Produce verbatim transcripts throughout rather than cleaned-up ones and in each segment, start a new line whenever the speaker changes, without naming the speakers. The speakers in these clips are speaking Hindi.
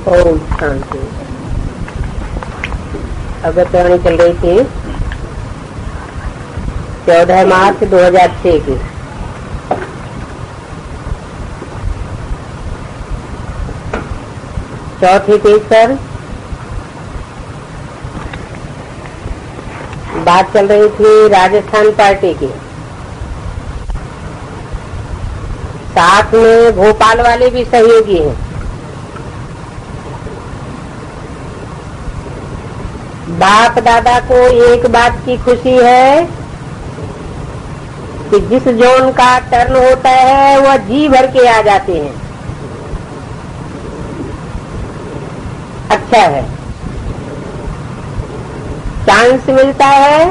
ओम शांति। अवतरणी चल रही थी चौदह मार्च दो हजार छह की। चौथी पेज पर बात चल रही थी राजस्थान पार्टी की। साथ में भोपाल वाले भी सहयोगी हैं। बाप दादा को एक बात की खुशी है कि जिस जोन का टर्न होता है वह जी भर के आ जाते हैं। अच्छा है, चांस मिलता है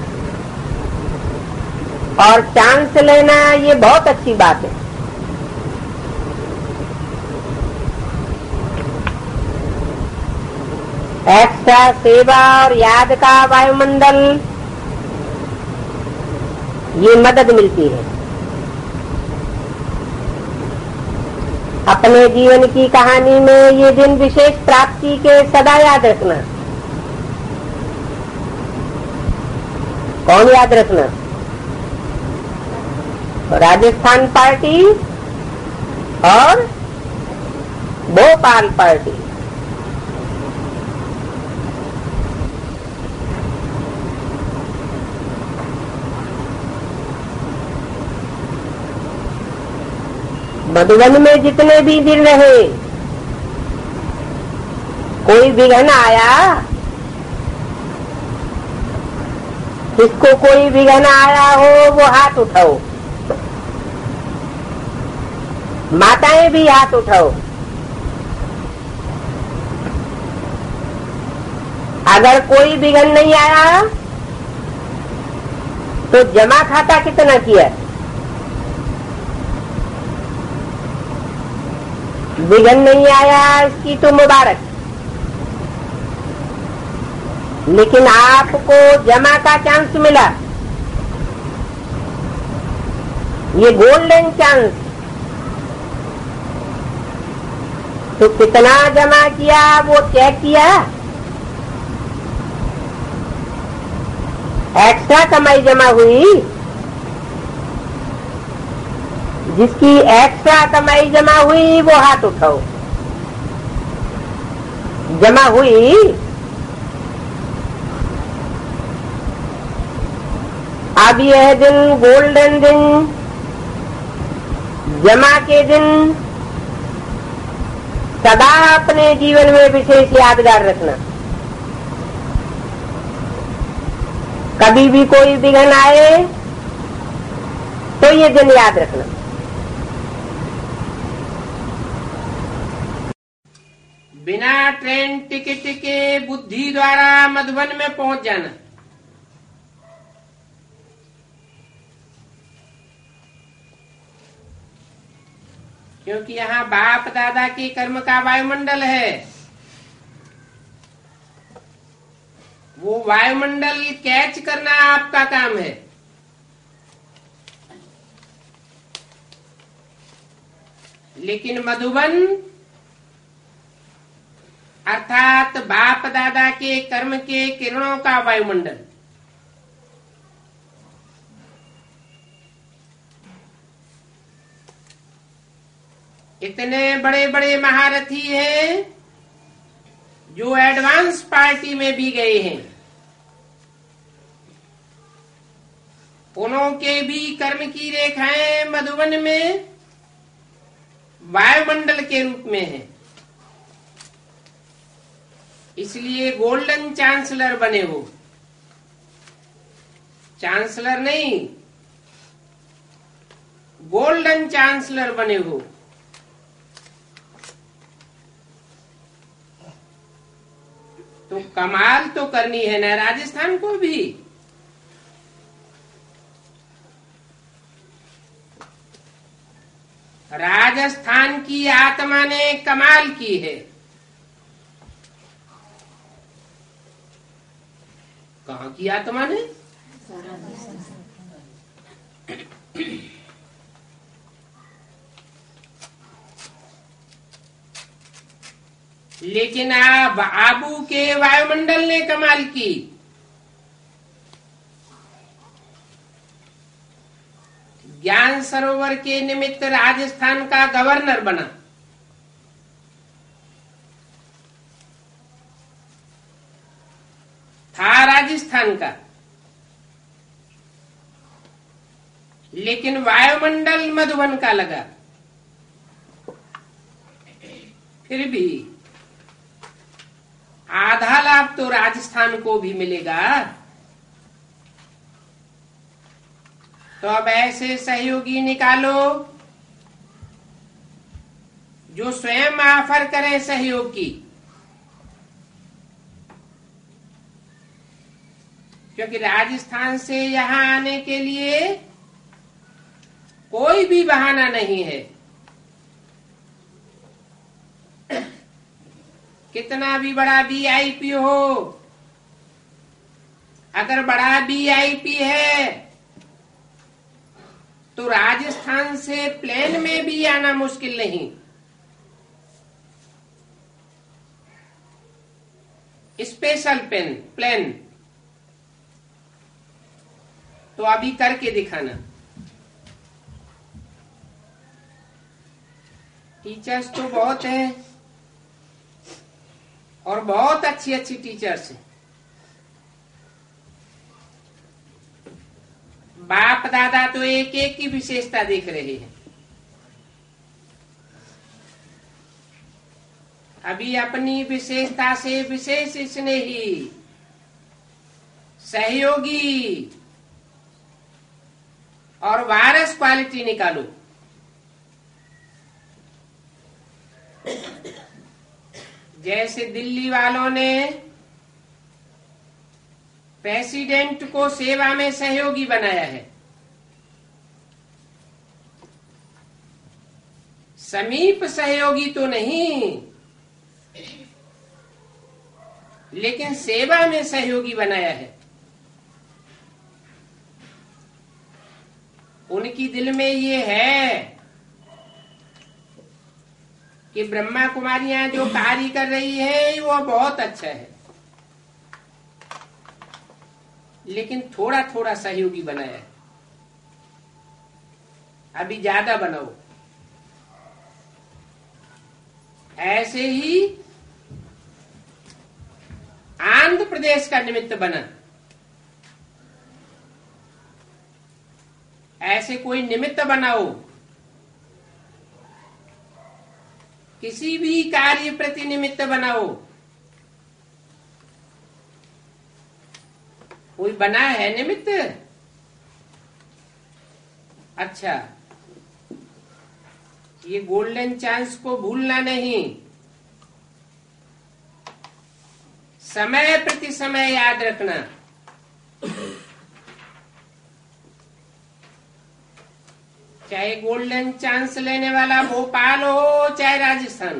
और चांस लेना ये बहुत अच्छी बात है। एक्स्ट्रा सेवा और याद का वायुमंडल, ये मदद मिलती है। अपने जीवन की कहानी में ये दिन विशेष प्राप्ति के सदा याद रखना। कौन याद रखना? राजस्थान पार्टी और भोपाल पार्टी। मधुबन में जितने भी दिन रहे, कोई विघ्न आया, जिसको कोई विघ्न आया हो वो हाथ उठाओ। माताएं भी हाथ उठाओ। अगर कोई विघ्न नहीं आया तो जमा खाता कितना किया? विघ्न नहीं आया इसकी तो मुबारक, लेकिन आपको जमा का चांस मिला, ये गोल्डन चांस। तो कितना जमा किया वो चेक किया? एक्स्ट्रा कमाई जमा हुई। जिसकी एक्स्ट्रा कमाई जमा हुई वो हाथ उठाओ। जमा हुई? अब यह दिन गोल्डन दिन, जमा के दिन सदा अपने जीवन में विशेष यादगार रखना। कभी भी कोई विघ्न आए तो ये दिन याद रखना।
बिना ट्रेन टिकट के बुद्धि द्वारा मधुबन में पहुंच जाना। क्योंकि यहाँ बाप दादा के कर्म का वायुमंडल है। वो वायुमंडल कैच करना आपका काम है। लेकिन मधुबन अर्थात बाप दादा के कर्म के किरणों का वायुमंडल, इतने बड़े बड़े महारथी हैं जो एडवांस पार्टी में भी गए हैं। उन्हों के भी कर्म की रेखाएं मधुबन में वायुमंडल के रूप में है। इसलिए गोल्डन चांसलर बने हो। चांसलर नहीं, गोल्डन चांसलर बने हो। तो कमाल तो करनी है ना राजस्थान को भी। राजस्थान की आत्मा ने कमाल की है। कहाँ की आत्मा ने? लेकिन अब आबू के वायुमंडल ने कमाल की। ज्ञान सरोवर के निमित्त राजस्थान का गवर्नर बना। था राजस्थान का, लेकिन वायुमंडल मधुबन का लगा। फिर भी आधा लाभ तो राजस्थान को भी मिलेगा। तो अब ऐसे सहयोगी निकालो जो स्वयं ऑफर करें सहयोग की, क्योंकि राजस्थान से यहां आने के लिए कोई भी बहाना नहीं है। कितना भी बड़ा वीआईपी हो, अगर बड़ा वीआईपी है तो राजस्थान से प्लेन में भी आना मुश्किल नहीं। स्पेशल पेन प्लेन तो अभी करके दिखाना। टीचर्स तो बहुत हैं और बहुत अच्छी अच्छी टीचर्स हैं। बाप दादा तो एक एक की विशेषता देख रहे हैं। अभी अपनी विशेषता से विशेष स्नेही, सहयोगी और वारस क्वालिटी निकालो। जैसे दिल्ली वालों ने प्रेसिडेंट को सेवा में सहयोगी बनाया है, समीप सहयोगी तो नहीं, लेकिन सेवा में सहयोगी बनाया है। उनकी दिल में ये है कि ब्रह्मा कुमारियां जो कार्य कर रही है वो बहुत अच्छा है, लेकिन थोड़ा थोड़ा सहयोगी बनाया है। अभी ज्यादा बनाओ। ऐसे ही आंध्र प्रदेश का निमित्त बना। ऐसे कोई निमित्त बनाओ, किसी भी कार्य प्रति निमित्त बनाओ। कोई बना है निमित्त? अच्छा, ये गोल्डन चांस को भूलना नहीं। समय प्रति समय याद रखना। चाहे गोल्डन चांस लेने वाला भोपाल हो चाहे राजस्थान,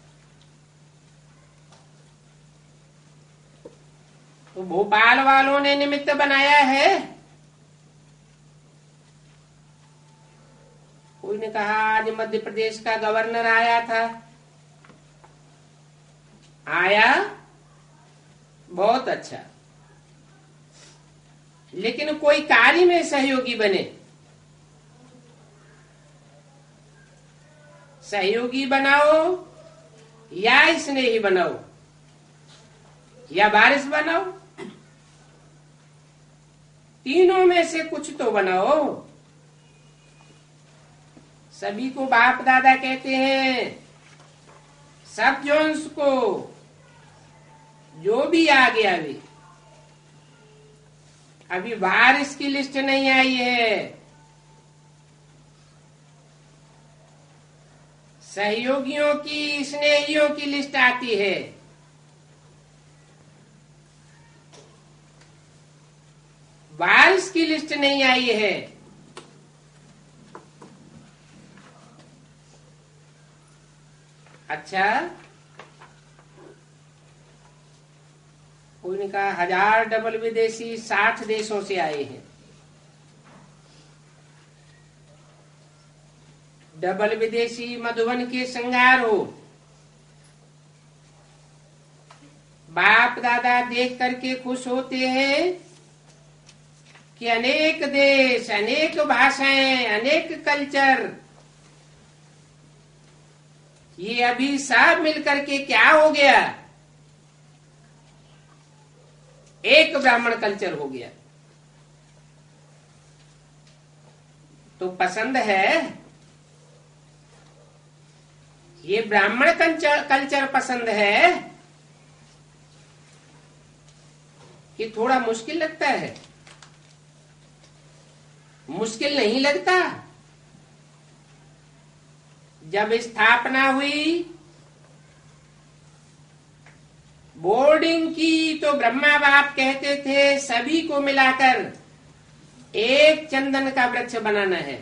तो भोपाल वालों ने निमित्त बनाया है। कोई ने कहा आज मध्य प्रदेश का गवर्नर आया था। आया, बहुत अच्छा, लेकिन कोई कार्य में सहयोगी बने। सहयोगी बनाओ या स्नेही बनाओ या बारिश बनाओ, तीनों में से कुछ तो बनाओ। सभी को बाप दादा कहते हैं, सब जोन्स को, जो भी आ गया अभी अभी बारिश की लिस्ट नहीं आई है। सहयोगियों की, स्नेहियों की लिस्ट आती है। बारिश की लिस्ट नहीं आई है। अच्छा, कोई ने कहा हजार डबल विदेशी साठ देशों से आए हैं। डबल विदेशी मधुबन के श्रृंगार हो, बाप दादा देख करके खुश होते हैं कि अनेक देश, अनेक भाषाएं, अनेक कल्चर, ये अभी सब मिलकर के क्या हो गया, एक ब्राह्मण कल्चर हो गया। तो पसंद है, ये ब्राह्मण कल्चर कल्चर पसंद है कि थोड़ा मुश्किल लगता है? मुश्किल नहीं लगता। जब स्थापना हुई बोर्डिंग की तो ब्रह्मा बाप कहते थे सभी को मिलाकर एक चंदन का वृक्ष बनाना है।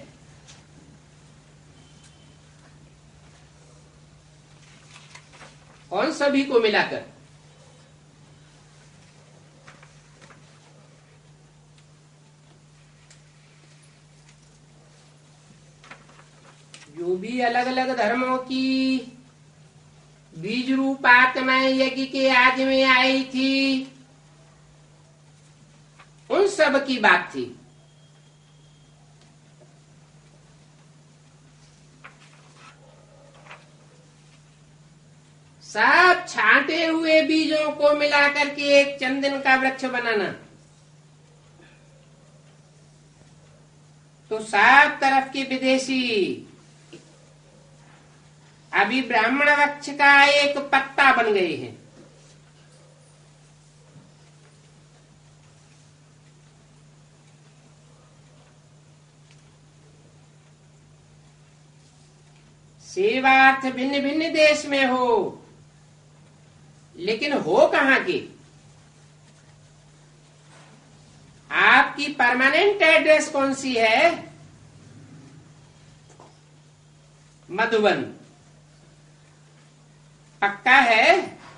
कौन सभी को मिलाकर? जो भी अलग अलग धर्मों की बीज रूप आत्माएं यज्ञ के आदि में आई थी, उन सब की बात थी। सब छांटे हुए बीजों को मिलाकर के एक चंदन का वृक्ष बनाना। तो सब तरफ के विदेशी अभी ब्राह्मण वृक्ष का एक पत्ता बन गए हैं। सेवार्थ भिन्न भिन्न देश में हो, लेकिन हो कहां की? आपकी परमानेंट एड्रेस कौन सी है? मधुबन। पक्का है?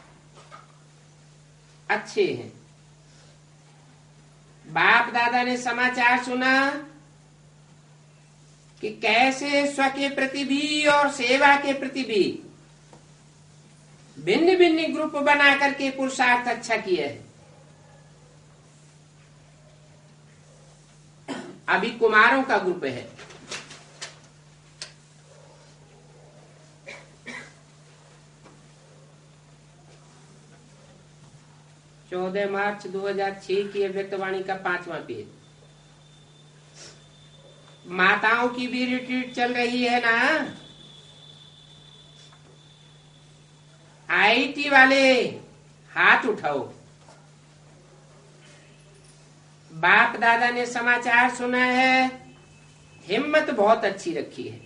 अच्छे हैं। बाप दादा ने समाचार सुना कि कैसे स्व के प्रति भी और सेवा के प्रति भी भिन्न भिन्न ग्रुप बना करके पुरुषार्थ अच्छा किया है। अभी कुमारों का ग्रुप है। चौदह मार्च दो हजार छह की अव्यक्तवाणी का पांचवा पेज। माताओं की भी रिट्रीट चल रही है ना। आईटी वाले हाथ उठाओ। बाप दादा ने समाचार सुना है, हिम्मत बहुत अच्छी रखी है।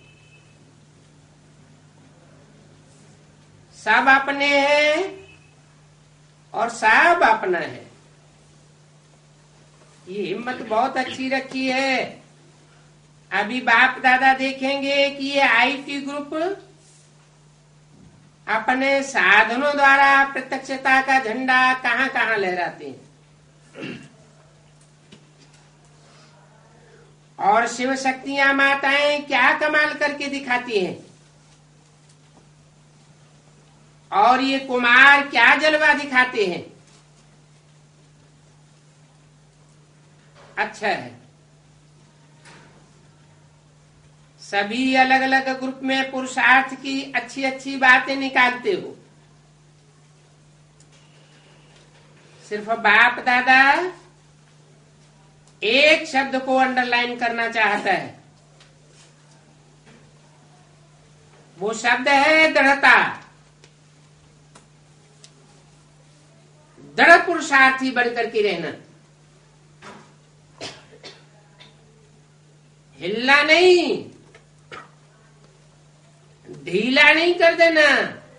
सब अपने हैं और सब अपना है। ये हिम्मत बहुत अच्छी रखी है। अभी बाप दादा देखेंगे कि ये आईटी ग्रुप अपने साधनों द्वारा प्रत्यक्षता का झंडा कहां कहां लहराते हैं। और शिव शक्तियां माताएं क्या कमाल करके दिखाती हैं। और ये कुमार क्या जलवा दिखाते हैं। अच्छा है, सभी अलग अलग ग्रुप में पुरुषार्थ की अच्छी अच्छी बातें निकालते हो। सिर्फ बाप दादा एक शब्द को अंडरलाइन करना चाहता है। वो शब्द है दृढ़ता। दृढ़ पुरुषार्थी बनकर के रहना, हिलना नहीं, ढीला नहीं कर देना।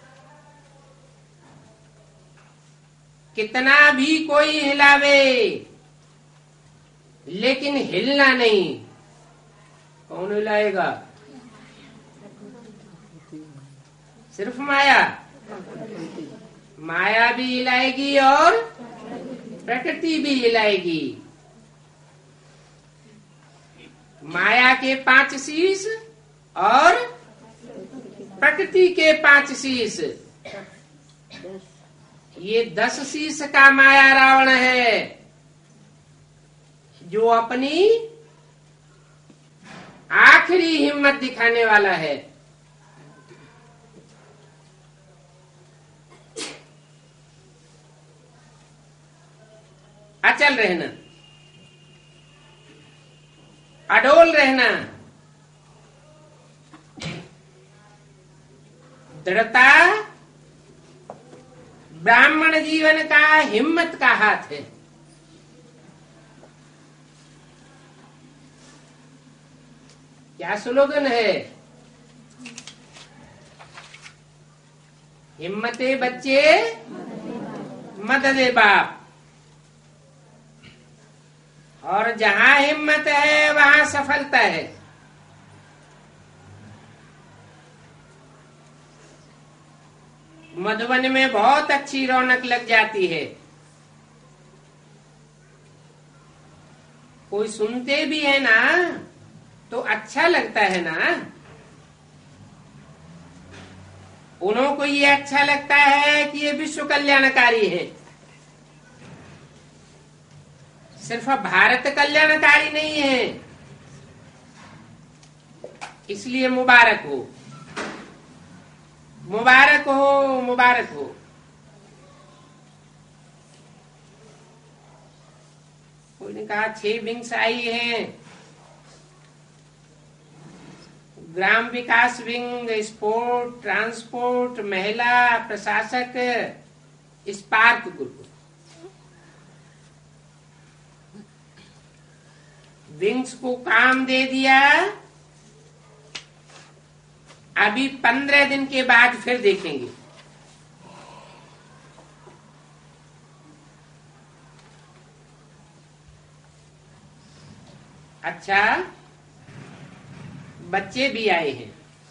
कितना भी कोई हिलावे, लेकिन हिलना नहीं। कौन हिलाएगा? सिर्फ माया। माया भी हिलाएगी और प्रकृति भी हिलाएगी। माया के पांच शीश और प्रकृति के पांच शीश ये दस शीश का माया रावण है, जो अपनी आखिरी हिम्मत दिखाने वाला है। अचल रहना, अडोल रहना, दृढ़ता ब्राह्मण जीवन का हिम्मत का हाथ है। क्या स्लोगन है? हिम्मते बच्चे मददे बाप। और जहां हिम्मत है वहां सफलता है। मधुबन में बहुत अच्छी रौनक लग जाती है। कोई सुनते भी है ना तो अच्छा लगता है ना। उन्हों को ये अच्छा लगता है कि ये विश्व कल्याणकारी है। सिर्फ भारत कल्याणकारी नहीं है, इसलिए मुबारक हो, मुबारक हो, मुबारक हो। कोई ने कहा छह विंग्स आई हैं, ग्राम विकास विंग, स्पोर्ट, ट्रांसपोर्ट, महिला, प्रशासक, स्पार्क ग्रुप। विंग्स को काम दे दिया। अभी पंद्रह दिन के बाद फिर देखेंगे। अच्छा, बच्चे भी आए हैं।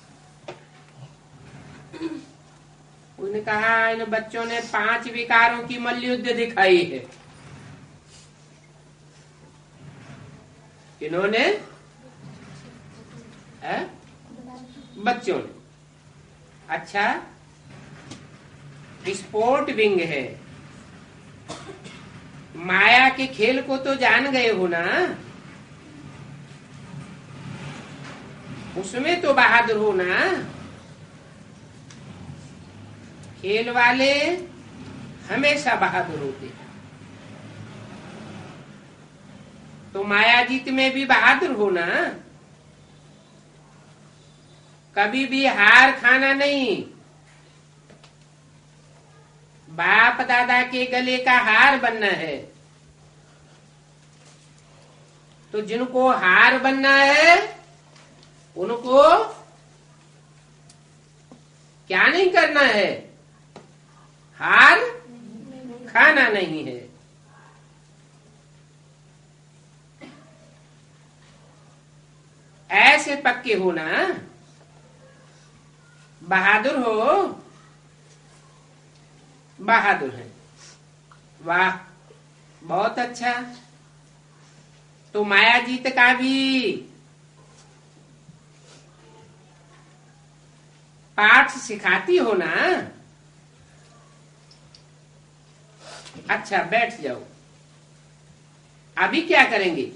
उन्होंने कहा इन बच्चों ने पांच विकारों की मल्लयुद्ध दिखाई है। किन्होंने? है? बच्चों ने। अच्छा, स्पोर्ट विंग है। माया के खेल को तो जान गए हो ना, उसमें तो बहादुर हो ना। खेल वाले हमेशा बहादुर होते हैं। तो माया जीत में भी बहादुर हो ना। कभी भी हार खाना नहीं। बाप दादा के गले का हार बनना है। तो जिनको हार बनना है उनको क्या नहीं करना है? हार खाना नहीं है। ऐसे पक्के हो ना, बहादुर हो, बहादुर है। वाह, बहुत अच्छा। तो माया जीत का भी पाठ सिखाती हो ना। अच्छा, बैठ जाओ। अभी क्या करेंगे?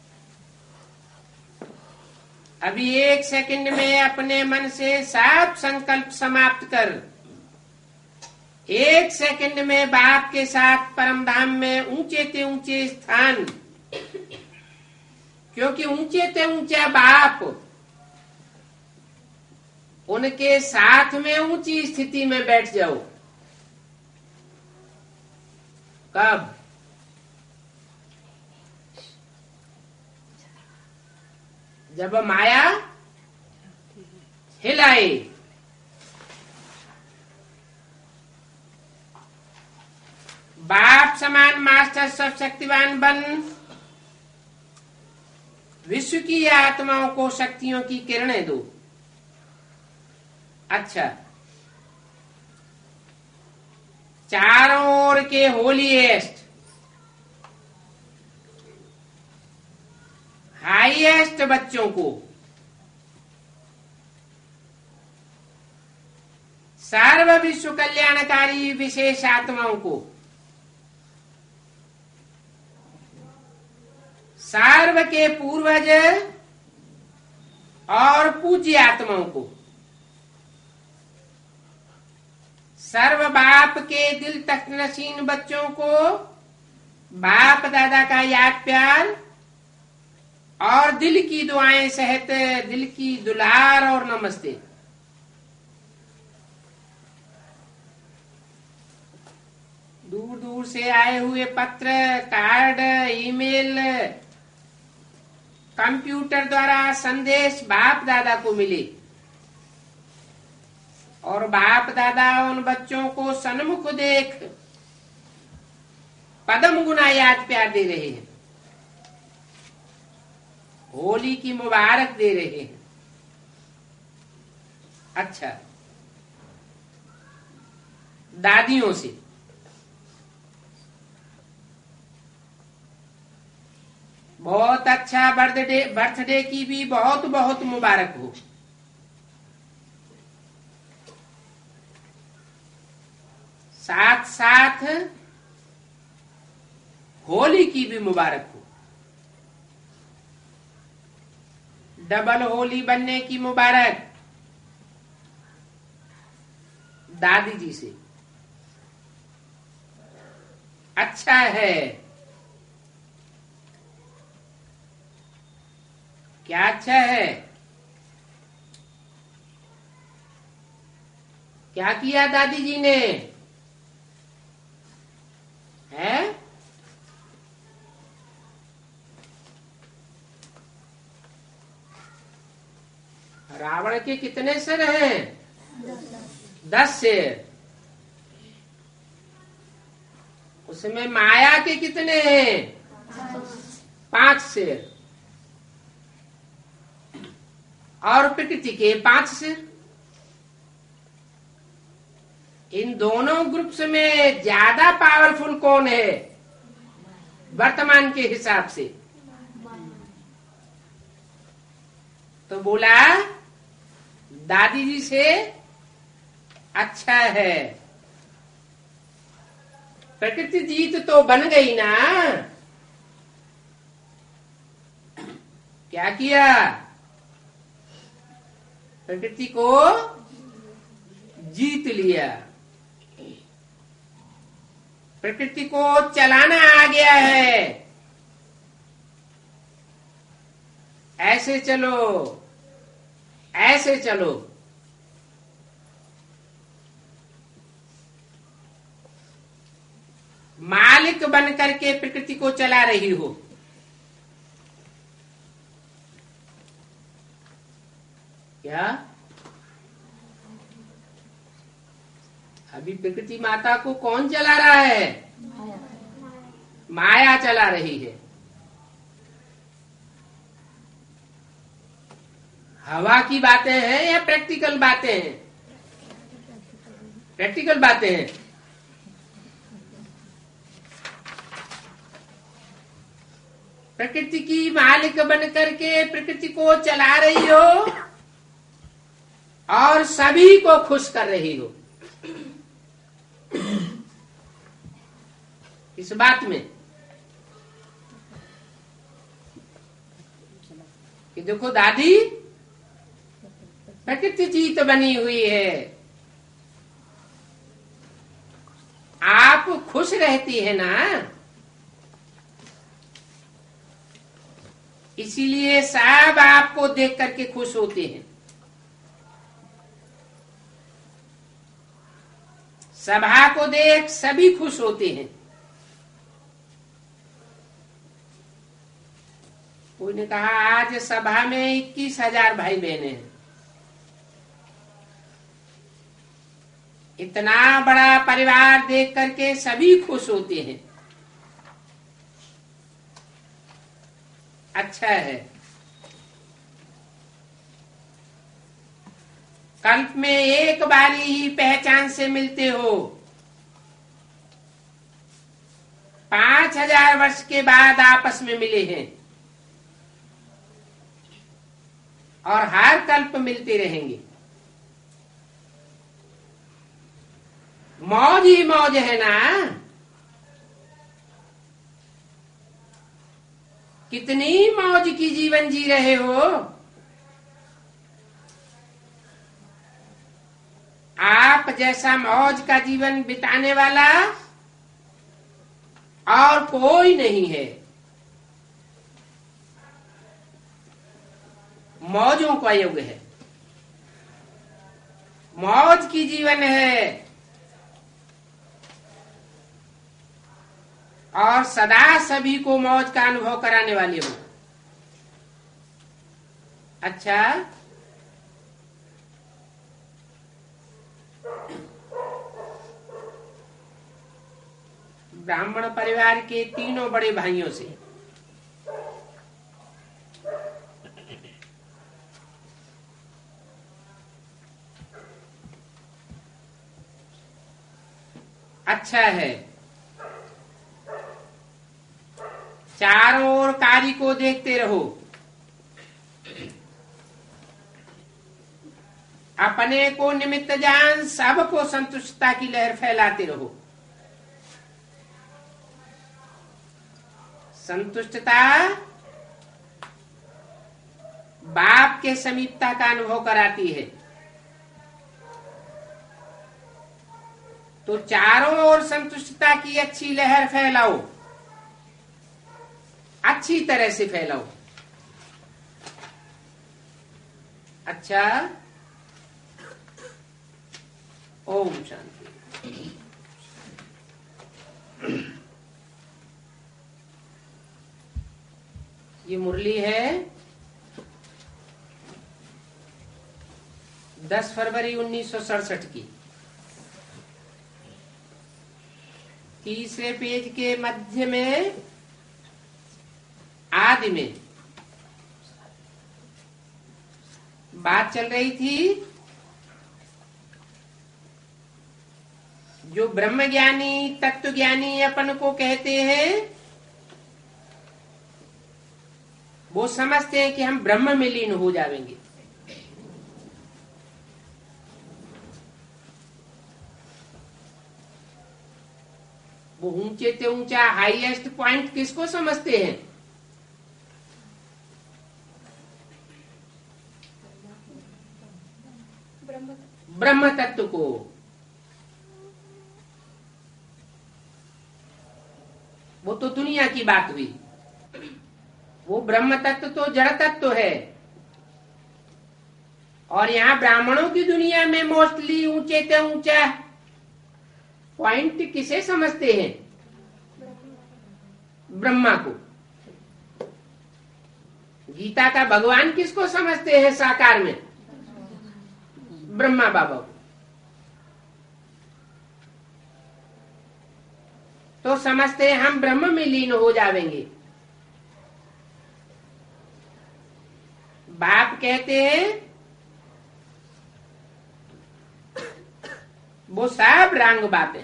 अभी एक सेकंड में अपने मन से सब संकल्प समाप्त कर एक सेकंड में बाप के साथ परम धाम में ऊंचे ते ऊंचे स्थान, क्योंकि ऊंचे ते ऊंचा बाप, उनके साथ में ऊंची स्थिति में बैठ जाओ। कब? जब माया हिलाए। बाप समान मास्टर सब शक्तिवान बन विश्व की आत्माओं को शक्तियों की किरणें दो। अच्छा, चारों ओर के होलीएस्ट, हाईएस्ट बच्चों को सर्व विश्व कल्याणकारी विशेष आत्माओं को, सर्व के पूर्वज और पूज्य आत्माओं को, सर्व बाप के दिल तक नशीन बच्चों को बाप दादा का याद प्यार और दिल की दुआएं सहित दिल की दुलार और नमस्ते। दूर दूर से आए हुए पत्र, कार्ड, ईमेल, कंप्यूटर द्वारा संदेश बाप दादा को मिले और बाप दादा उन बच्चों को सन्मुख देख पदम गुना याद प्यार दे रहे हैं, होली की मुबारक दे रहे हैं। अच्छा, दादियों से बहुत अच्छा बर्थडे बर्थडे की भी बहुत बहुत मुबारक हो। साथ साथ होली की भी मुबारक हो, डबल होली बनने की मुबारक दादी जी से। अच्छा है, क्या अच्छा है? क्या किया दादी जी ने? है रावण के कितने सिर हैं? दस सिर। उसमें माया के कितने हैं? पांच सिर। और प्रकृति के पांच सिर। इन दोनों ग्रुप्स में ज्यादा पावरफुल कौन है वर्तमान के हिसाब से? तो बोला दादी जी से अच्छा है। प्रकृति जीत तो बन गई ना। क्या किया? प्रकृति को जीत लिया, प्रकृति को चलाना आ गया है। ऐसे चलो, ऐसे चलो। मालिक बन करके प्रकृति को चला रही हो। क्या अभी प्रकृति माता को कौन चला रहा है? माया चला रही है। हवा की बातें हैं या प्रैक्टिकल बातें हैं? प्रैक्टिकल बातें हैं। प्रकृति की मालिक बन करके प्रकृति को चला रही हो और सभी को खुश कर रही हो। इस बात में कि देखो दादी, प्रकृति जीत बनी हुई है, आप खुश रहती है ना, इसीलिए सब आपको देख करके खुश होते हैं। सभा को देख सभी खुश होते हैं। कोई ने कहा आज सभा में इक्कीस हजार भाई बहने हैं। इतना बड़ा परिवार देख करके सभी खुश होते हैं। अच्छा है। कल्प में एक बारी ही पहचान से मिलते हो, पांच हजार वर्ष के बाद आपस में मिले हैं और हर कल्प मिलते रहेंगे। मौज ही मौज है ना। कितनी मौज की जीवन जी रहे हो। आप जैसा मौज का जीवन बिताने वाला और कोई नहीं है। मौजों का युग है, मौज की जीवन है और सदा सभी को मौज का अनुभव कराने वाले हो। अच्छा, ब्राह्मण परिवार के तीनों बड़े भाइयों से अच्छा है, चारों ओर कार्य को देखते रहो, अपने को निमित्त जान सबको संतुष्टता की लहर फैलाते रहो। संतुष्टता बाप के समीपता का अनुभव कराती है। तो चारों ओर संतुष्टता की अच्छी लहर फैलाओ, अच्छी तरह से फैलाओ। अच्छा, ओम शांति। ये मुरली है दस फरवरी उन्नीस सौ सड़सठ की। तीसरे पेज के मध्य में आदि में बात चल रही थी, जो ब्रह्म ज्ञानी तत्व ज्ञानी अपन को कहते हैं, वो समझते हैं कि हम ब्रह्म में लीन हो जाएंगे। वो ऊंचे से ऊंचा हाईएस्ट पॉइंट किसको समझते हैं? ब्रह्म तत्व को। वो तो दुनिया की बात हुई। वो ब्रह्म तत्व तो जड़ तत्व है। और यहाँ ब्राह्मणों की दुनिया में मोस्टली ऊंचे से ऊंचा पॉइंट किसे समझते हैं? ब्रह्मा को। गीता का भगवान किसको समझते हैं साकार में? ब्रह्मा बाबा को। तो समझते हैं हम ब्रह्म में लीन हो जाएंगे। बाप कहते हैं वो सब रंग बातें।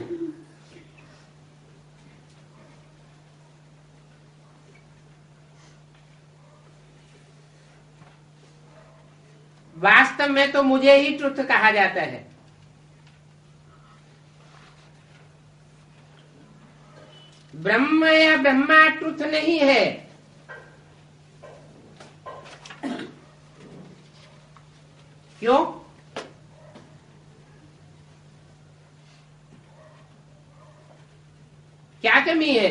वास्तव में तो मुझे ही ट्रुथ कहा जाता है। ब्रह्म या ब्रह्मा ट्रुथ नहीं है। क्यों? क्या कमी है?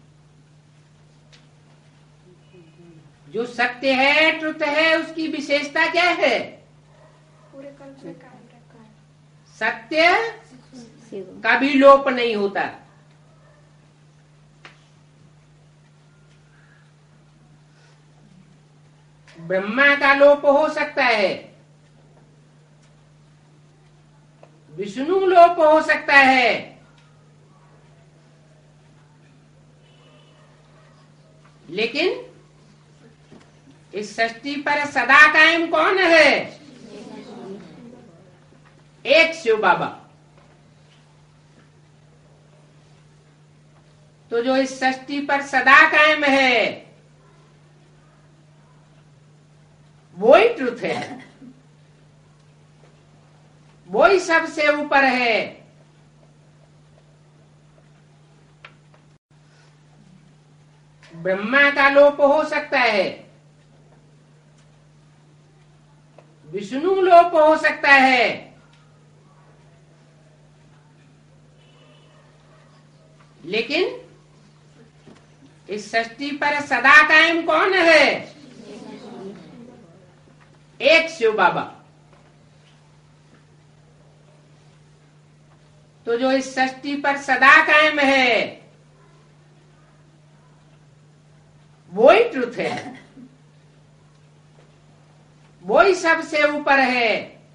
जो सत्य है, ट्रुथ है, उसकी विशेषता क्या है?
पूरे कल्प में कायम रखा है।
सत्य कभी लोप नहीं होता। ब्रह्मा का लोप हो सकता है, विष्णु लोप हो सकता है, लेकिन इस सृष्टि पर सदा कायम कौन है? एक शिव बाबा। तो जो इस सृष्टि पर सदा कायम है वो ही ट्रुथ है, वो ही सबसे ऊपर है। ब्रह्मा का लोप हो सकता है, विष्णु लोप हो सकता है, लेकिन इस सृष्टि पर सदा कायम कौन है? एक शिव बाबा। तो जो इस सृष्टि पर सदा कायम है वो ही ट्रुथ है, वो ही सबसे ऊपर है।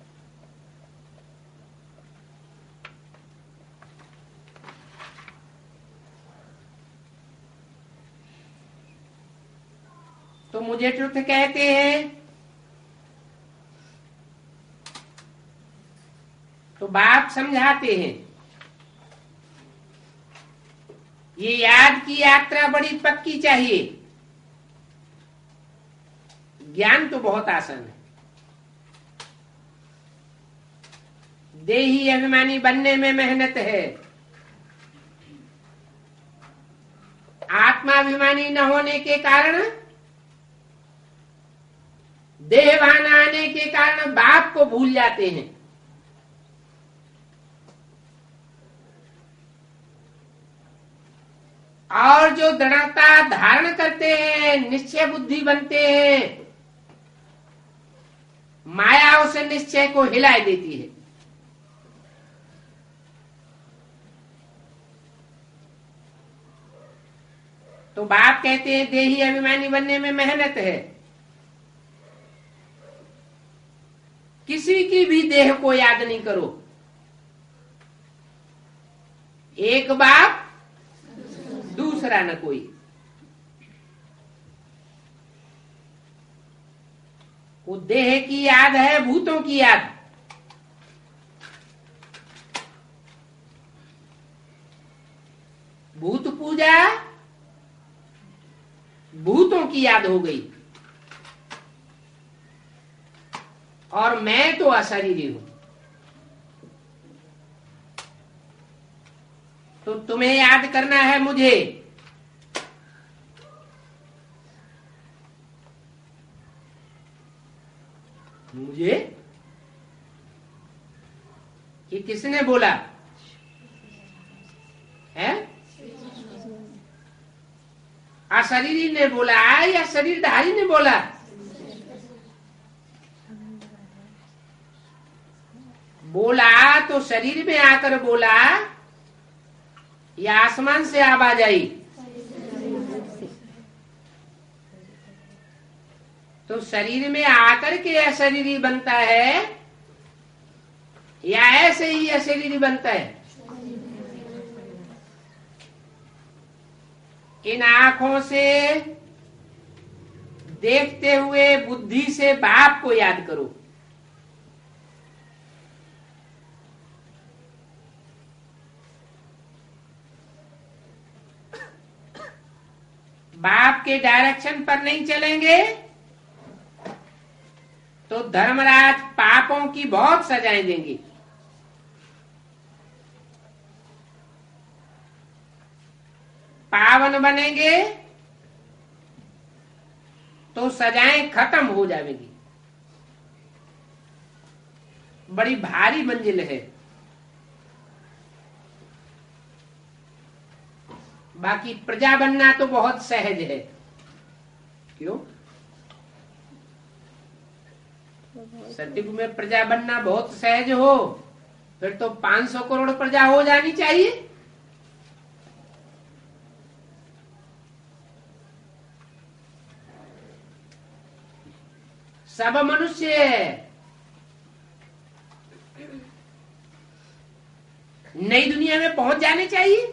तो मुझे ट्रुथ कहते हैं तो बाप समझाते हैं ये याद की यात्रा बड़ी पक्की चाहिए, ज्ञान तो बहुत आसान है। देही अभिमानी बनने में मेहनत है, आत्माभिमानी न होने के कारण, देहभान आने के कारण बाप को भूल जाते हैं। और जो दृढ़ता धारण करते हैं, निश्चय बुद्धि बनते हैं, माया उस निश्चय को हिला देती है। तो बाप कहते हैं देही अभिमानी बनने में मेहनत है। किसी की भी देह को याद नहीं करो, एक बाप दूसरा न कोई। वो देह की याद है, भूतों की याद। भूत पूजा भूतों की याद हो गई, और मैं तो अशरीरी हूं। तो तुम्हें याद करना है मुझे। मुझे ये किसने बोला है? अशरीरी ने बोला या शरीरधारी ने बोला? बोला तो शरीर में आकर बोला या आसमान से आवाज आई? तो शरीर में आकर के अशरीरी बनता है या ऐसे ही अशरीरी बनता है? इन आंखों से देखते हुए बुद्धि से बाप को याद करो। बाप के डायरेक्शन पर नहीं चलेंगे तो धर्मराज पापों की बहुत सजाएं देंगे। पावन बनेंगे तो सजाएं खत्म हो जाएंगी। बड़ी भारी मंजिल है। बाकी प्रजा बनना तो बहुत सहज है। क्यों? सतयुग में प्रजा बनना बहुत सहज हो, फिर तो पांच सौ करोड़ प्रजा हो जानी चाहिए। सब मनुष्य नई दुनिया में पहुंच जाने चाहिए।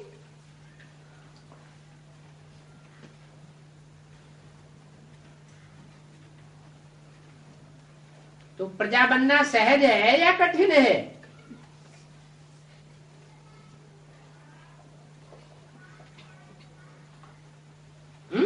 तो प्रजा बनना सहज है या कठिन है? हम्म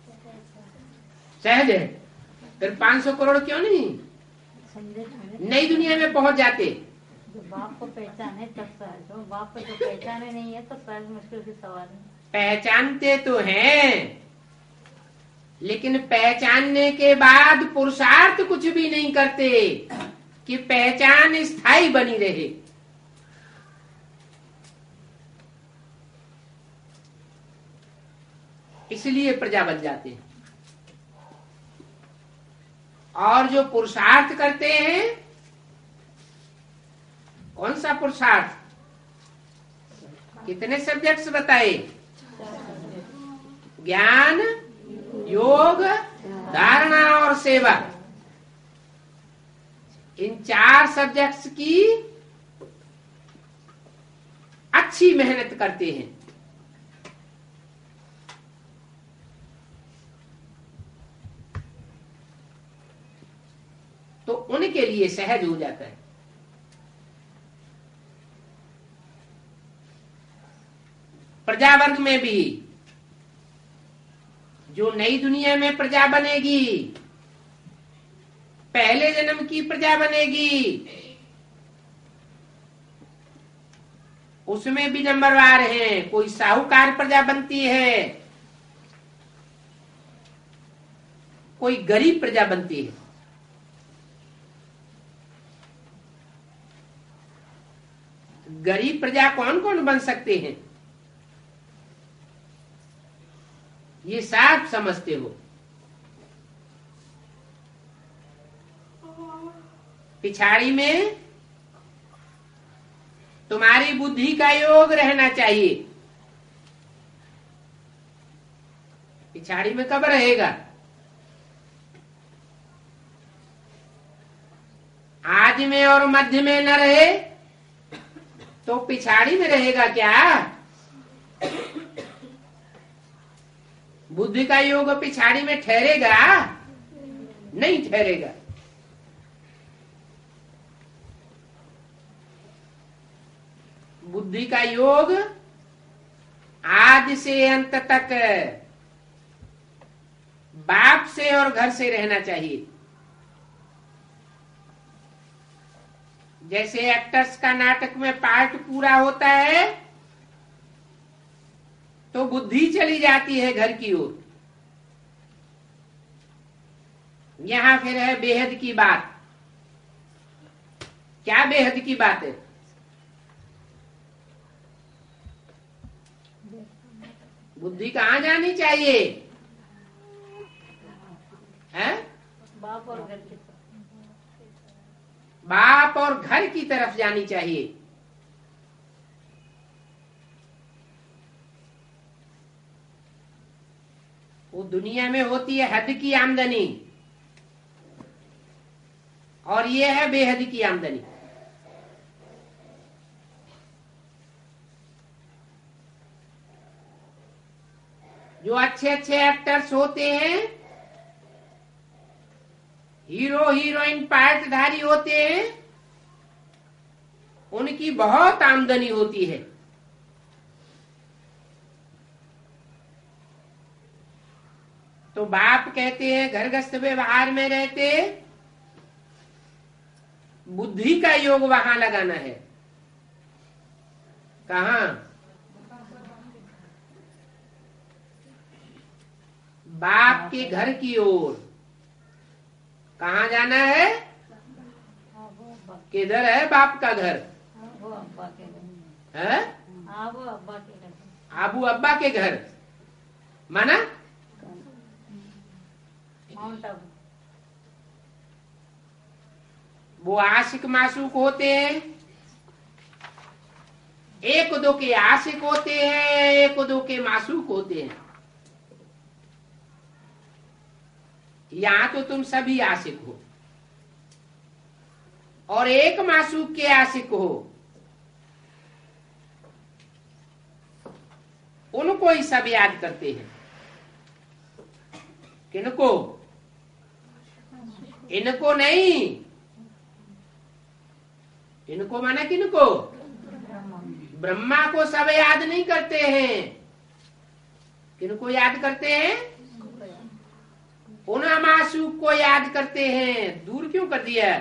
सहज है। फिर पांच सौ करोड़ क्यों नहीं नई दुनिया में पहुंच जाते?
जो बाप को पहचाने तब सहज हो, बाप को जो पहचाने नहीं है तो सहज मुश्किल की सवाल है।
पहचानते तो हैं लेकिन पहचानने के बाद पुरुषार्थ कुछ भी नहीं करते कि पहचान स्थायी बनी रहे। इसलिए प्रजा बन जाते हैं। और जो पुरुषार्थ करते हैं, कौन सा पुरुषार्थ? कितने सब्जेक्ट्स बताए? ज्ञान, योग, धारणा और सेवा। इन चार सब्जेक्ट्स की अच्छी मेहनत करते हैं। तो उनके लिए सहज हो जाता है। प्रजा वर्ग में भी जो नई दुनिया में प्रजा बनेगी, पहले जन्म की प्रजा बनेगी, उसमें भी नंबरवार हैं। कोई साहूकार प्रजा बनती है, कोई गरीब प्रजा बनती है। गरीब प्रजा कौन कौन बन सकते हैं, ये साफ समझते हो? पिछाड़ी में तुम्हारी बुद्धि का योग रहना चाहिए। पिछाड़ी में कब रहेगा? आज में और मध्य में न रहे तो पिछाड़ी में रहेगा क्या? बुद्धि का योग पिछाड़ी में ठहरेगा? नहीं ठहरेगा। बुद्धि का योग आज से अंत तक बाप से और घर से रहना चाहिए। जैसे एक्टर्स का नाटक में पार्ट पूरा होता है तो बुद्धि चली जाती है घर की ओर। यहां फिर है बेहद की बात। क्या बेहद की बात है? बुद्धि कहाँ जानी चाहिए? है?
बाप और घर की तरफ।
बाप और घर की तरफ जानी चाहिए। वो दुनिया में होती है हद की आमदनी, और ये है बेहद की आमदनी। जो अच्छे अच्छे एक्टर्स होते हैं, हीरो हीरोइन पार्टधारी होते हैं, उनकी बहुत आमदनी होती है। तो बाप कहते हैं घरगृहस्थ व्यवहार में रहते बुद्धि का योग वहां लगाना है। कहा? बाप के घर की ओर। कहा जाना है? किधर है बाप का घर?
वो अब्बा के घर
है?
आबू अब्बा के घर।
आबू अब्बा के घर माना
माउंट आबू।
वो आशिक मासूक होते हैं। एक दो के आशिक होते हैं, एक दो के मासूक होते हैं। यहां तो तुम सभी आशिक हो और एक मासूक के आशिक हो। उनको ही सब याद करते हैं। किनको? इनको नहीं। इनको माना किनको? ब्रह्मा को सब याद नहीं करते हैं। किनको याद करते हैं? उन मासूक को याद करते हैं। दूर क्यों कर दिया?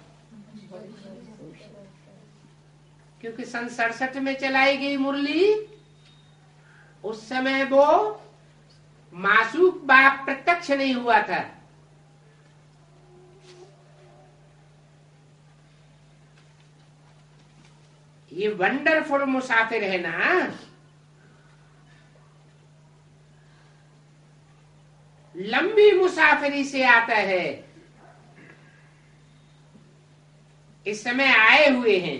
क्योंकि सन सड़सठ में चलाई गई मुरली, उस समय वो मासूक बाप प्रत्यक्ष नहीं हुआ था। ये वंडरफुल मुसाफिर है ना, लंबी मुसाफिरी से आता है, इस समय आए हुए हैं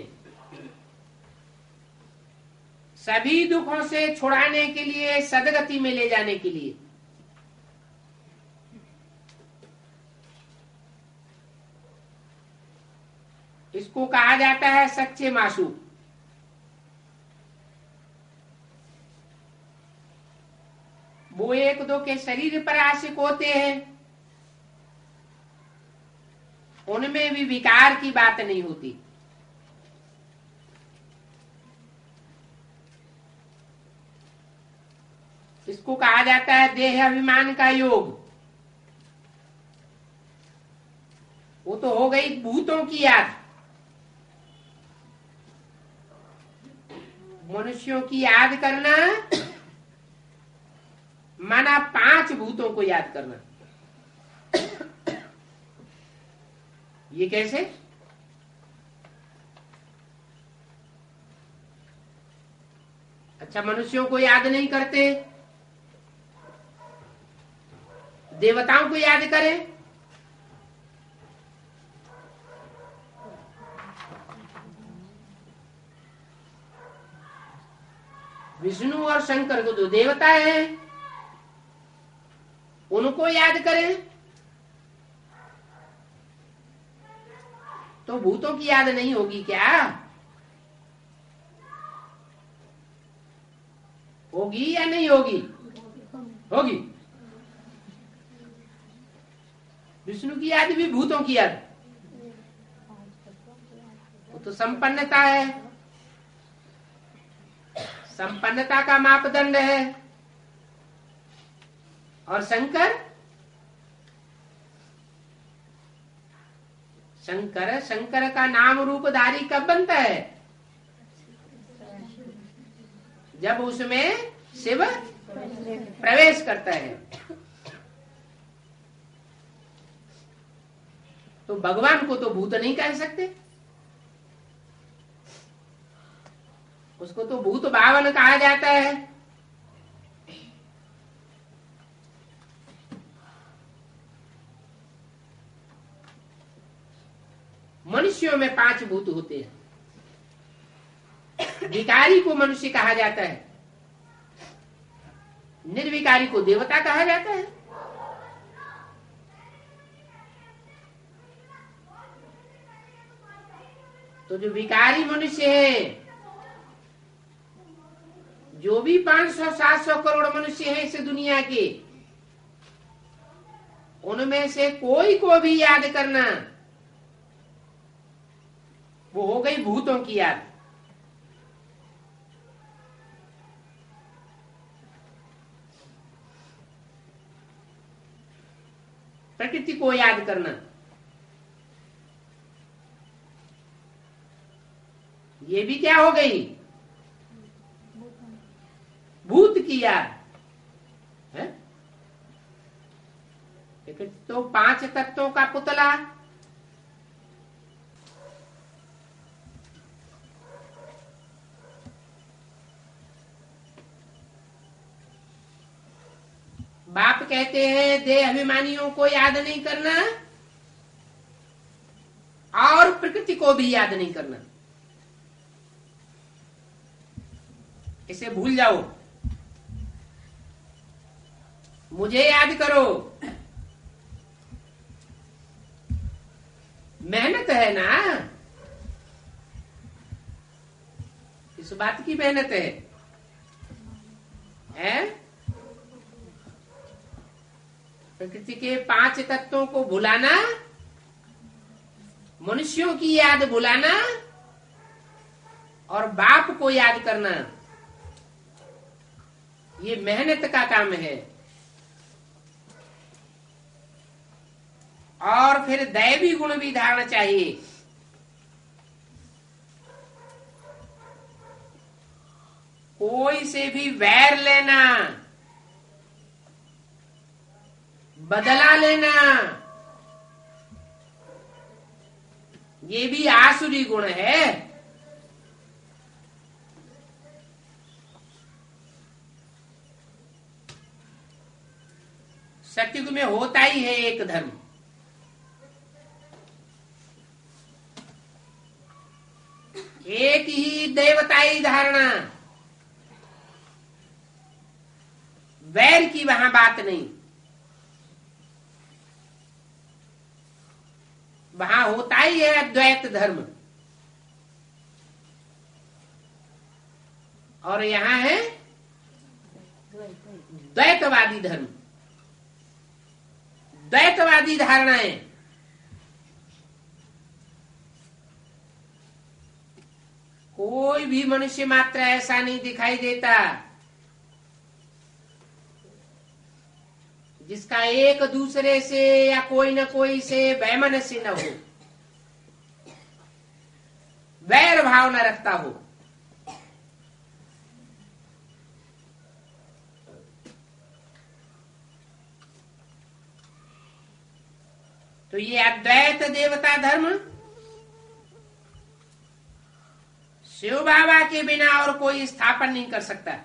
सभी दुखों से छुड़ाने के लिए, सदगति में ले जाने के लिए। इसको कहा जाता है सच्चे मासूक। वो एक दो के शरीर पर आशिक होते हैं, उनमें भी विकार की बात नहीं होती। इसको कहा जाता है देह अभिमान का योग। वो तो हो गई भूतों की याद। मनुष्यों की याद करना माना पांच भूतों को याद करना। ये कैसे? अच्छा, मनुष्यों को याद नहीं करते, देवताओं को याद करें। विष्णु और शंकर को दो देवता हैं, उनको याद करें तो भूतों की याद नहीं होगी क्या? होगी या नहीं होगी? होगी। विष्णु की याद भी भूतों की याद, वो तो संपन्नता है, संपन्नता का मापदंड है। और शंकर शंकर शंकर का नाम रूपधारी कब बनता है? जब उसमें शिव प्रवेश करता है। तो भगवान को तो भूत नहीं कह सकते, उसको तो भूत भावन कहा जाता है। मनुष्यों में पांच भूत होते हैं। विकारी को मनुष्य कहा जाता है, निर्विकारी को देवता कहा जाता है। तो जो विकारी मनुष्य है, जो भी पांच सौ सात सौ करोड़ मनुष्य हैं इस दुनिया के, उनमें से कोई को भी याद करना, वो हो गई भूतों की याद। प्रकृति को याद करना, ये भी क्या हो गई? भूत की याद है। तो पांच तत्वों का पुतला, बाप कहते हैं देह अभिमानियों को याद नहीं करना और प्रकृति को भी याद नहीं करना, इसे भूल जाओ, मुझे याद करो। मेहनत है ना, इस बात की मेहनत है, है? प्रकृति के पांच तत्वों को भुलाना, मनुष्यों की याद भुलाना और बाप को याद करना, ये मेहनत का काम है। और फिर दैवी गुण भी धारना चाहिए। कोई से भी वैर लेना, बदला लेना, ये भी आसुरी गुण है। सत्युग में होता ही है एक धर्म, एक ही देवताई धारणा, वैर की वहां बात नहीं। वहां होता ही है अद्वैत धर्म, और यहां है द्वैतवादी धर्म, द्वैतवादी धारणाएं। कोई भी मनुष्य मात्र ऐसा नहीं दिखाई देता जिसका एक दूसरे से या कोई न कोई से वैमनस्य न हो, वैर भाव न रखता हो। तो ये अद्वैत देवता धर्म शिव बाबा के बिना और कोई स्थापन नहीं कर सकता।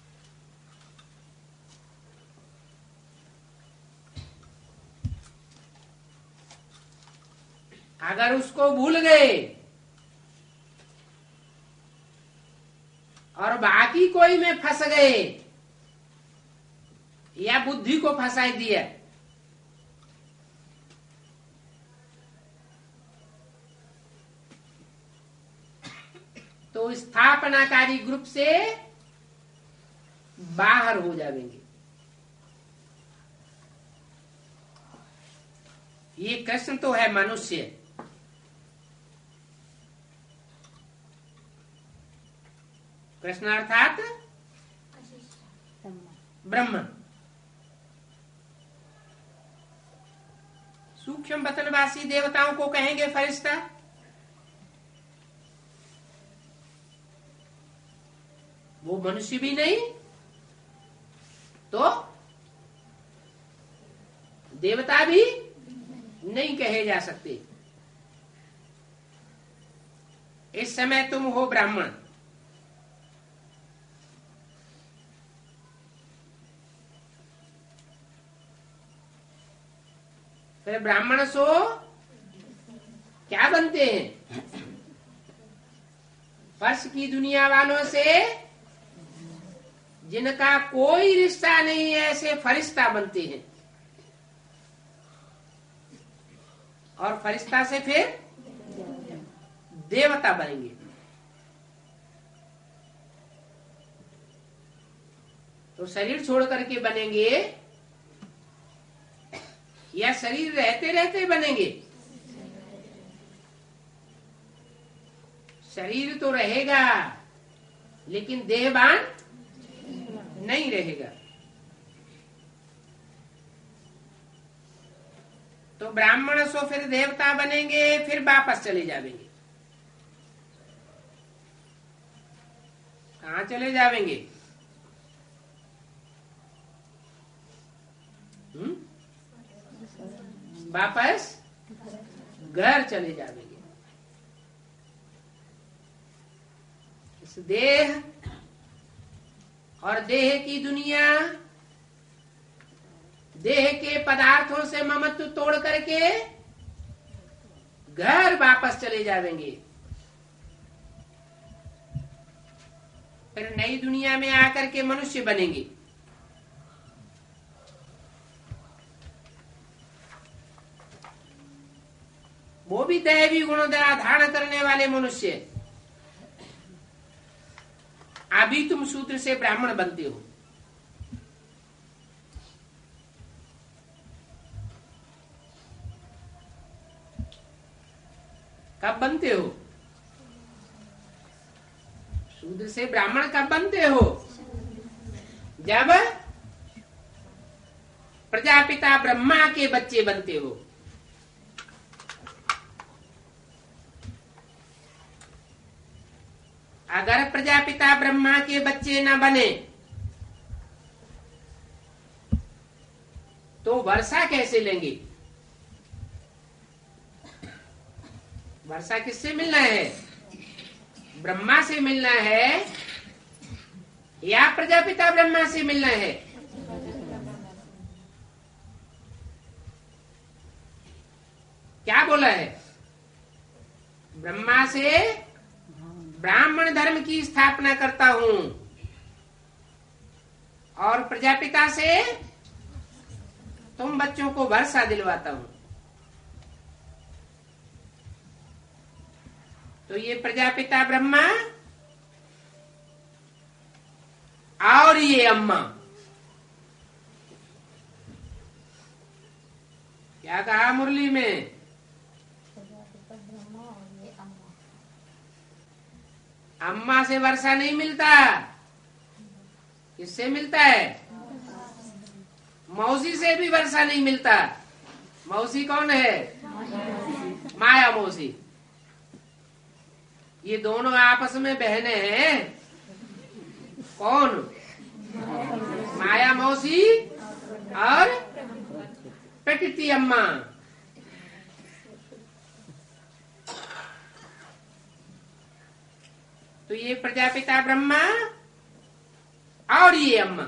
अगर उसको भूल गए और बाकी कोई में फंस गए या बुद्धि को फंसा दिया, तो स्थापनाकारी ग्रुप से बाहर हो जाएंगे। ये कृष्ण तो है मनुष्य, कृष्ण अर्थात ब्रह्म। सूक्ष्म बतनवासी देवताओं को कहेंगे फरिश्ता, वो मनुष्य भी नहीं तो देवता भी नहीं कहे जा सकते। इस समय तुम हो ब्राह्मण, फिर ब्राह्मण सो क्या बनते हैं? फर्श की दुनिया वालों से जिनका कोई रिश्ता नहीं है, ऐसे फरिश्ता बनते हैं, और फरिश्ता से फिर देवता बनेंगे। तो शरीर छोड़ करके बनेंगे या शरीर रहते रहते बनेंगे? शरीर तो रहेगा लेकिन देहवान नहीं रहेगा। तो ब्राह्मण सो फिर देवता बनेंगे, फिर वापस चले जाएंगे। कहाँ चले जाएंगे? हम्म? वापस घर चले जाएंगे। इस देह और देह की दुनिया, देह के पदार्थों से ममत्व तोड़ करके घर वापस चले जाएंगे। फिर नई दुनिया में आकर के मनुष्य बनेंगे। वो भी दैवी गुणों धारण करने वाले मनुष्य। अभी तुम शूद्र से ब्राह्मण बनते हो, कब बनते हो? शूद्र से ब्राह्मण कब बनते हो? जब प्रजापिता ब्रह्मा के बच्चे बनते हो। अगर प्रजापिता ब्रह्मा के बच्चे न बने तो वर्षा कैसे लेंगे? वर्षा किससे मिलना है? ब्रह्मा से मिलना है या प्रजापिता ब्रह्मा से मिलना है? क्या बोला है? ब्रह्मा से ब्राह्मण धर्म की स्थापना करता हूं और प्रजापिता से तुम बच्चों को वर्षा दिलवाता हूं। तो ये प्रजापिता ब्रह्मा और ये अम्मा, क्या कहा मुरली में? अम्मा से वर्षा नहीं मिलता, किससे मिलता है? मौसी से भी वर्षा नहीं मिलता। मौसी कौन है? माया मौसी। ये दोनों आपस में बहनें हैं। कौन? माया मौसी और प्रकृति अम्मा। तो ये प्रजापिता ब्रह्मा और ये अम्मा,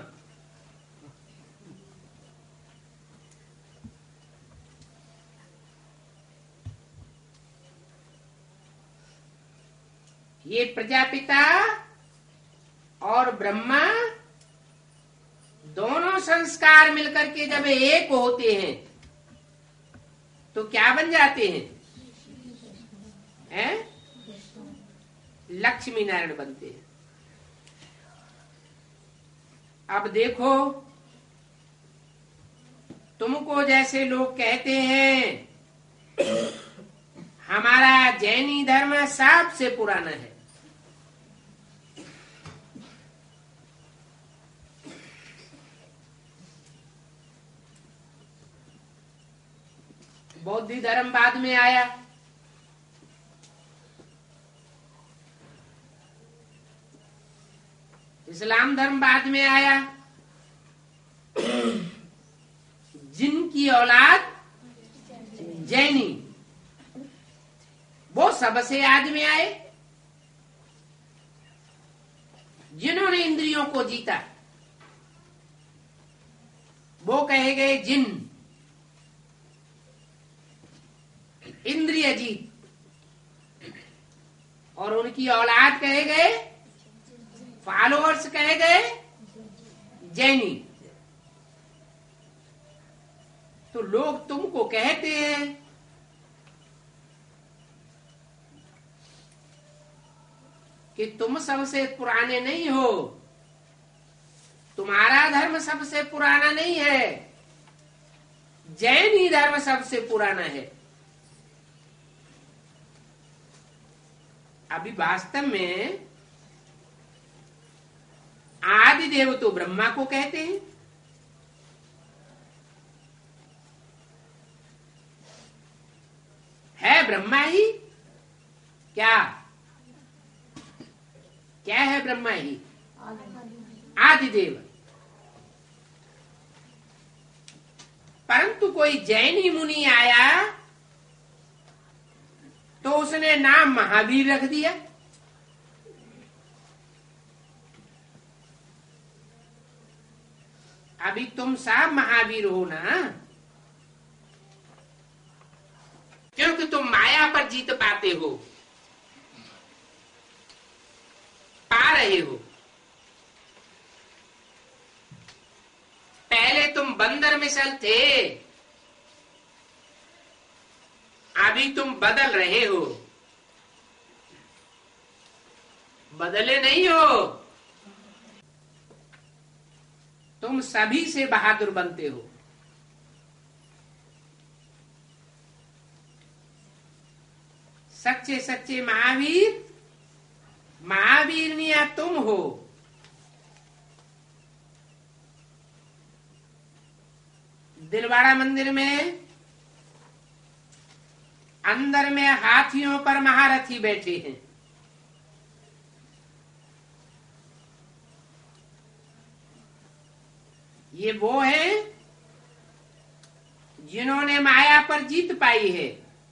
ये प्रजापिता और ब्रह्मा दोनों संस्कार मिलकर के जब एक होते हैं तो क्या बन जाते हैं? हैं? लक्ष्मी नारायण बनते हैं। अब देखो, तुमको जैसे लोग कहते हैं हमारा जैनी धर्म सबसे पुराना है, बौद्ध धर्म बाद में आया, इस्लाम धर्म बाद में आया, जिनकी औलाद जैनी वो सबसे आज में आए, जिन्होंने इंद्रियों को जीता वो कहे गए जिन, इंद्रिय जीत, और उनकी औलाद कहे गए, फॉलोअर्स कहे गए जैनी। तो लोग तुमको कहते हैं कि तुम सबसे पुराने नहीं हो, तुम्हारा धर्म सबसे पुराना नहीं है, जैनी धर्म सबसे पुराना है। अभी वास्तव में आदि देव तो ब्रह्मा को कहते हैं, है ब्रह्मा ही क्या? क्या है ब्रह्मा ही? आदि देव। परंतु कोई जैनी मुनि आया तो उसने नाम महावीर रख दिया। अभी तुम सब महावीर हो ना, क्योंकि तुम माया पर जीत पाते हो, पा रहे हो। पहले तुम बंदर मिसल थे, अभी तुम बदल रहे हो। बदले नहीं हो, तुम सभी से बहादुर बनते हो। सच्चे सच्चे महावीर, महावीरनिया तुम हो। दिलवाड़ा मंदिर में अंदर में हाथियों पर महारथी बैठे हैं। ये वो है जिन्होंने माया पर जीत पाई है,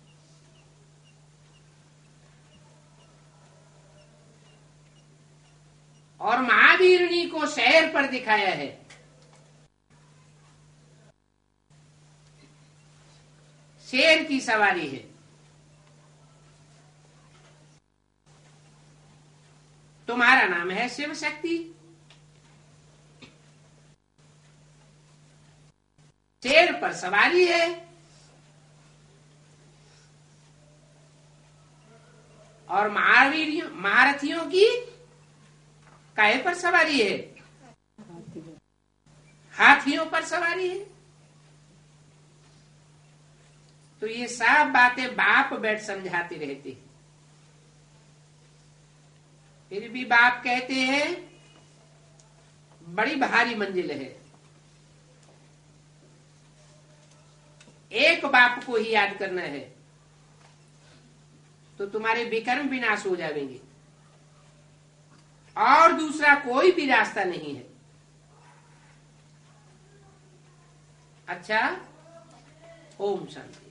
और महावीरनी को शहर पर दिखाया है। शेर की सवारी है। तुम्हारा नाम है शिव शक्ति। शेर पर सवारी है, और महावीर महारथियों की काहे पर सवारी है? हाथियों पर सवारी है। तो ये सब बातें बाप बैठ समझाते रहते हैं। फिर भी बाप कहते हैं बड़ी भारी मंजिल है, एक बाप को ही याद करना है तो तुम्हारे विकर्म विनाश हो जाएंगे, और दूसरा कोई भी रास्ता नहीं है। अच्छा, ओम शांति।